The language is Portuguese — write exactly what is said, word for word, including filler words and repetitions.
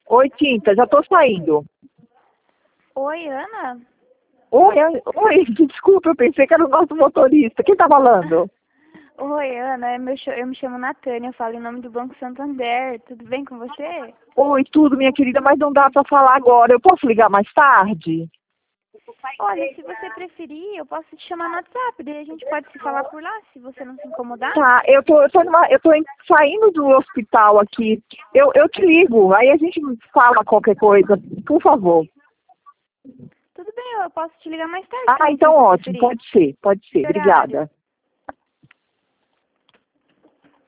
Oi, Tinta, já tô saindo. Oi, Ana? Oi, An- oi, desculpa, eu pensei que era o nosso motorista. Quem tá falando? Oi, Ana, eu me, ch- eu me chamo Natânia, eu falo em nome do Banco Santander. Tudo bem com você? Oi, tudo, minha querida, mas não dá pra falar agora. Eu posso ligar mais tarde? Olha, se você preferir, eu posso te chamar no WhatsApp, daí a gente pode se falar por lá, se você não se incomodar. Tá, eu tô, eu tô, numa, eu tô em- saindo do hospital aqui. Eu, eu te ligo, aí a gente fala qualquer coisa, por favor. Tudo bem, eu posso te ligar mais tarde Ah, também, se então você ótimo, preferir. pode ser, pode ser. Que horário? Obrigada.